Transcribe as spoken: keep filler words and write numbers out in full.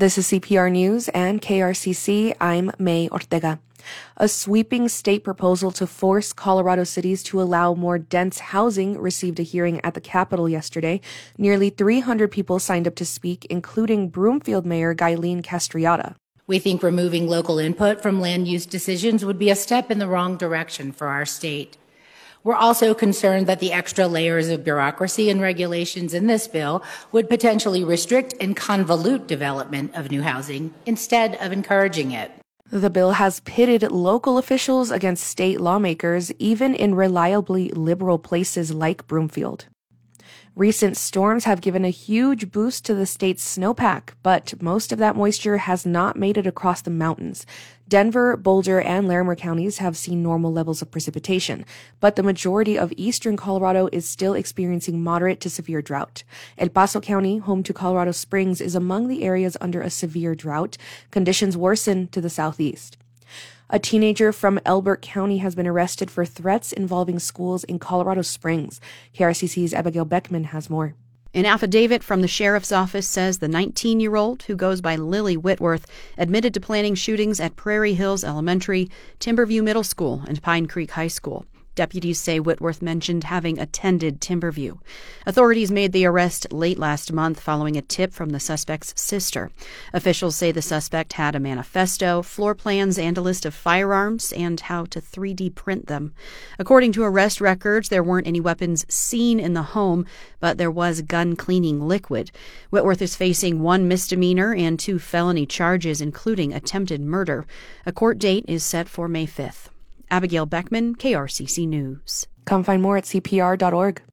This is C P R News and K R C C. I'm May Ortega. A sweeping state proposal to force Colorado cities to allow more dense housing received a hearing at the Capitol yesterday. Nearly three hundred people signed up to speak, including Broomfield Mayor Guylene Castriota. We think removing local input from land use decisions would be a step in the wrong direction for our state. We're also concerned that the extra layers of bureaucracy and regulations in this bill would potentially restrict and convolute development of new housing instead of encouraging it. The bill has pitted local officials against state lawmakers, even in reliably liberal places like Broomfield. Recent storms have given a huge boost to the state's snowpack, but most of that moisture has not made it across the mountains. Denver, Boulder, and Larimer counties have seen normal levels of precipitation, but the majority of eastern Colorado is still experiencing moderate to severe drought. El Paso County, home to Colorado Springs, is among the areas under a severe drought. Conditions worsen to the southeast. A teenager from Elbert County has been arrested for threats involving schools in Colorado Springs. K R C C's Abigail Beckman has more. An affidavit from the sheriff's office says the nineteen-year-old, who goes by Lily Whitworth, admitted to planning shootings at Prairie Hills Elementary, Timberview Middle School, and Pine Creek High School. Deputies say Whitworth mentioned having attended Timberview. Authorities made the arrest late last month following a tip from the suspect's sister. Officials say the suspect had a manifesto, floor plans, and a list of firearms and how to three D print them. According to arrest records, there weren't any weapons seen in the home, but there was gun-cleaning liquid. Whitworth is facing one misdemeanor and two felony charges, including attempted murder. A court date is set for May fifth. Abigail Beckman, K R C C News. Come find more at C P R dot org.